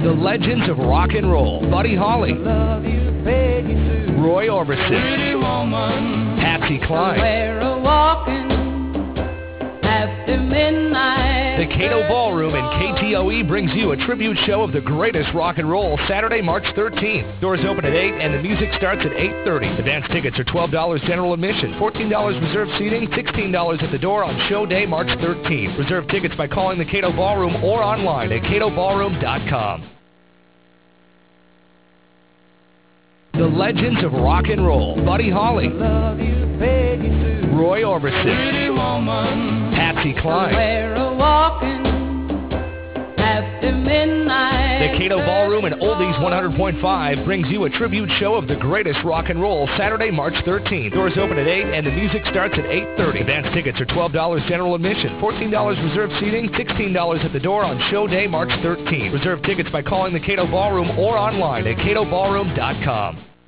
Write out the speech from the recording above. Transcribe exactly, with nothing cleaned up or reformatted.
The legends of rock and roll. Buddy Holly. Roy Orbison. Patsy Cline. The Cato Ballroom in K T O E brings you a tribute show of the greatest rock and roll Saturday, March thirteenth. Doors open at eight and the music starts at eight thirty. Advance tickets are twelve dollars general admission, fourteen dollars reserved seating, sixteen dollars at the door on show day, March thirteenth. Reserve tickets by calling the Cato Ballroom or online at cato ballroom dot com. The legends of rock and roll. Buddy Holly. Roy Orbison. Patsy Cline. The Cato Ballroom and Oldies one hundred point five brings you a tribute show of the greatest rock and roll Saturday, March thirteenth. Doors open at eight and the music starts at eight thirty. Advance tickets are twelve dollars general admission, fourteen dollars reserved seating, sixteen dollars at the door on show day, March thirteenth. Reserve tickets by calling the Cato Ballroom or online at cato ballroom dot com.